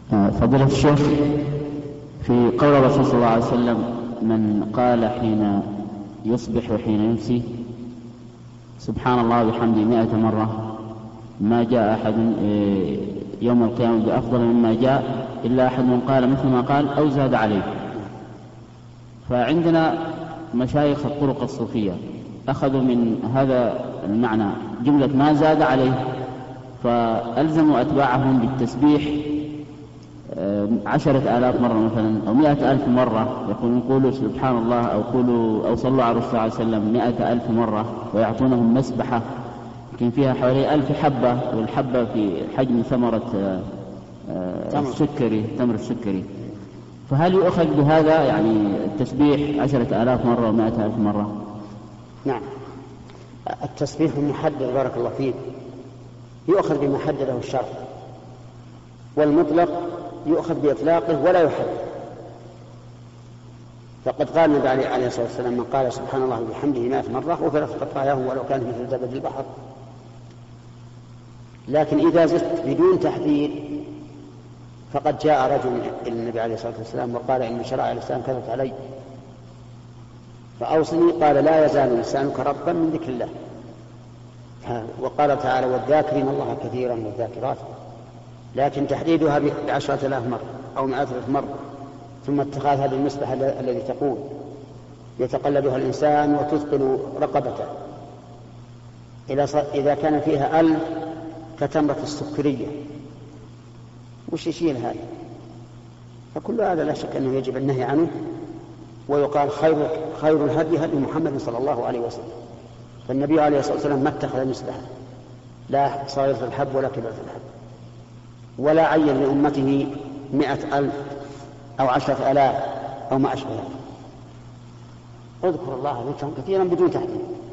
فضيلة الشيخ، في قول الرسول صلى الله عليه وسلم: من قال حين يصبح وحين يمسي سبحان الله وبحمده 100 مرة ما جاء أحد يوم القيامة بأفضل مما جاء إلا أحد من قال مثل ما قال أو زاد عليه. فعندنا مشايخ الطرق الصوفية أخذوا من هذا المعنى جملة ما زاد عليه، فألزموا أتباعهم بالتسبيح 10,000 مرة مثلا أو 100,000 مرة، يقولون قولوا سبحان الله أو قولوا أو صلوا على الرسول صلى الله عليه وسلم 100,000 مرة، ويعطونهم مسبحة يمكن فيها حوالي 1000 حبة، والحبة في حجم ثمرة تمر السكري. فهل يؤخذ بهذا يعني التسبيح 10,000 مرة و100,000 مرة؟ نعم، التسبيح المحدد بارك الله فيك يؤخذ بما حدده الشرع، والمطلق يؤخذ بإطلاقه ولا يحدد. فقد قال النبي عليه الصلاة والسلام: من قال سبحان الله وبحمده 100 مرة غفرت خطاياه ولو كانت مثل زبد البحر. لكن إذا زدت بدون تحديد فقد جاء رجل إلى النبي عليه الصلاة والسلام وقال: إن شرائع الإسلام كثرت علي فأوصني. قال: لا يزال لسانك رطبا من ذكر الله. وقال تعالى: والذاكرين الله كثيرا والذاكرات. لكن تحديدها ب10,000 مرة أو 100,000 مرة، ثم اتخاذ هذه المسبحة الذي تقول يتقلدها الإنسان وتثقل رقبته إذا كان فيها 1000 كتمرة السكرية، وش يشيل هذا؟ فكل هذا لا شك أنه يجب النهي عنه، ويقال خير الهدي هدي محمد صلى الله عليه وسلم. فالنبي عليه الصلاة والسلام ما اتخذ مسبحة، لا صغيرة الحب ولا كبيرة الحب، ولا عين لأمته 100,000 أو 10,000 أو ما أشبه. اذكر الله ذكرا كثيرا بدون تحديد.